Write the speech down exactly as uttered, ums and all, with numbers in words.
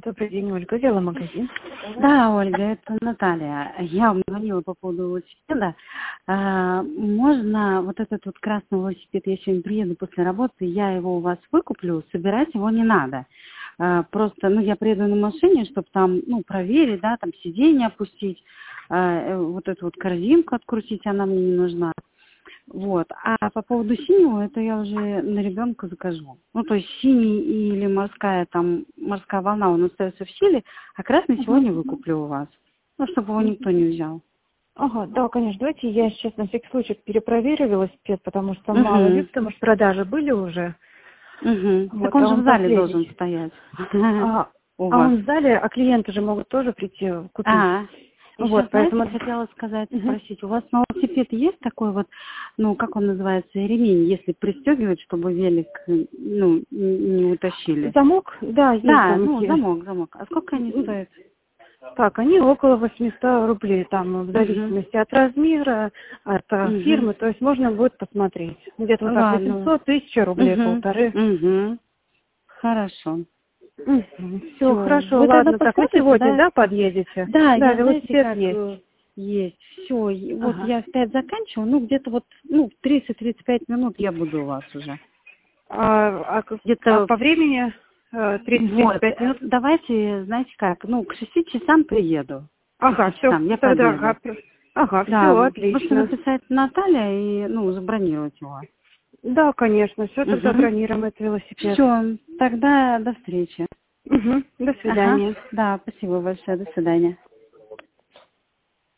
Добрый день, Ольга, веломагазин. Да, Ольга, это Наталья. Я вам звонила по поводу велосипеда. А, можно вот этот вот красный велосипед, я сегодня приеду после работы, я его у вас выкуплю, собирать его не надо. А, просто, ну, я приеду на машине, чтобы там, ну, проверить, да, там сиденье опустить, а, вот эту вот корзинку открутить, она мне не нужна. Вот. А по поводу синего, это я уже на ребенка закажу. Ну, то есть синий или морская, там, морская волна, он остается в силе, а красный Угу. сегодня выкуплю у вас. Ну, чтобы его никто не взял. Ага, да, конечно. Давайте я сейчас на всякий случай перепроверю велосипед, потому что Угу. мало ли, потому что продажи были уже. Угу. Вот, Так он а же он в зале последний. должен стоять А, у а вас. он в зале, а клиенты же могут тоже прийти купить. А, еще, Вот, знаете, поэтому... хотела сказать, Угу. спросить, у вас на велосипед есть такой вот, ну, как он называется, ремень, если пристегивать, чтобы велик, ну, не не утащили? Замок? Да, есть Да, ну, замки. замок, замок. А сколько они стоят? Так, они около восемьсот рублей, там, в Угу, зависимости от размера, от э, угу. фирмы, то есть можно будет посмотреть. Где-то вот так Ладно. восемьсот, тысяча рублей, Угу, полторы. угу. Хорошо. Все, Все. хорошо, Вы тогда ладно. Так, вы посмотрите, сегодня, да? да, подъедете? Да, Да, я, знаете, велосипед как есть. э, есть. Все. Вот Ага. я в пять заканчиваю, ну, где-то вот, ну, в тридцать-тридцать пять минут я буду у вас уже. А, а как- а Где-то, по времени э, тридцать-тридцать вот, пять э, минут? давайте, знаете как, ну, к шести часам приеду. К Ага, шести все, часам я тогда, ага, подъеду. пр- ага, Да, все, просто отлично. написать Наталья и, ну, забронировать его. Да, конечно, все, тогда Угу. бронируем этот велосипед. Все, тогда до встречи. Угу, до Ага, свидания. да, спасибо большое, до свидания.